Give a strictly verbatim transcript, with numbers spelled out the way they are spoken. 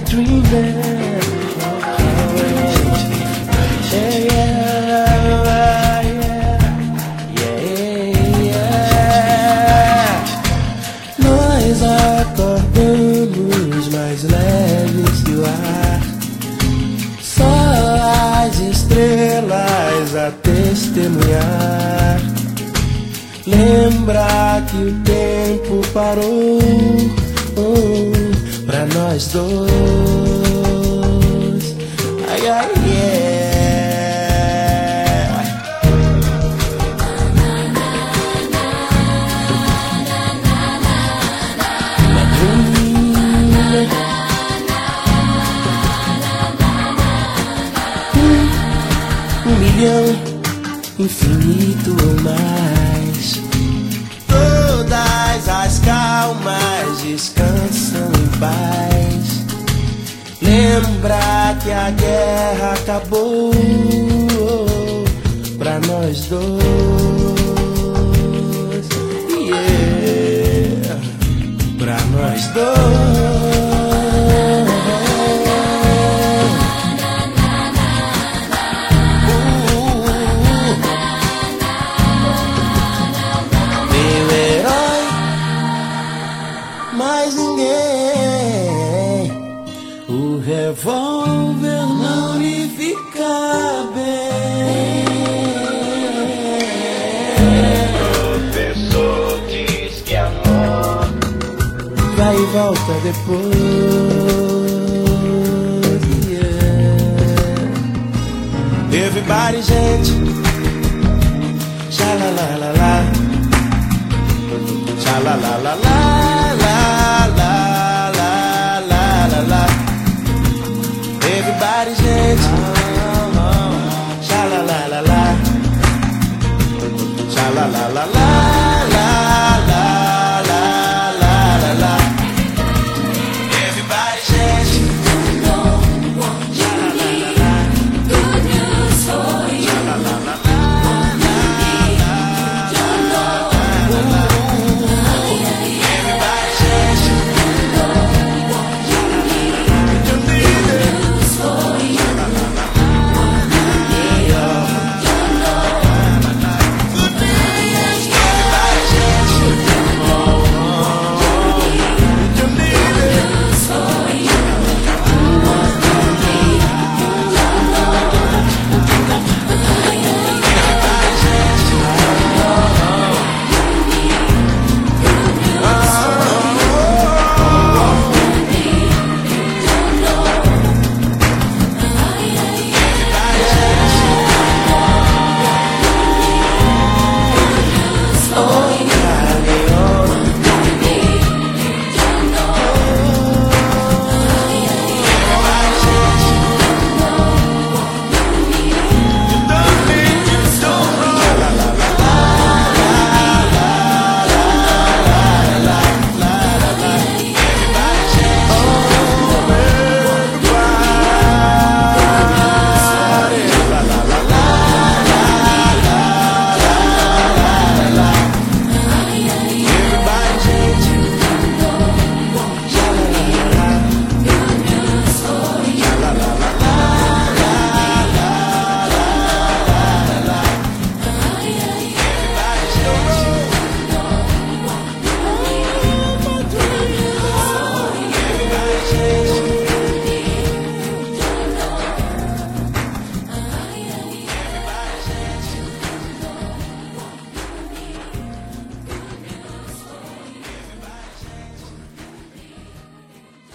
dreaming. Yeah, yeah, yeah, yeah. Nós acordamos mais leves que o ar, só as estrelas a testemunhar. Lembra que o tempo parou, oh, pra nós dois. Ai, ai, yeah. Um milhão, infinito ou mais. Todas as calmas descansam em paz. Lembra que a guerra acabou, pra nós dois, yeah, pra nós dois. Mais ninguém, o revólver não lhe fica bem. Professor diz que amor vai e volta depois, yeah. Everybody, gente, xalalalala, xalalalala.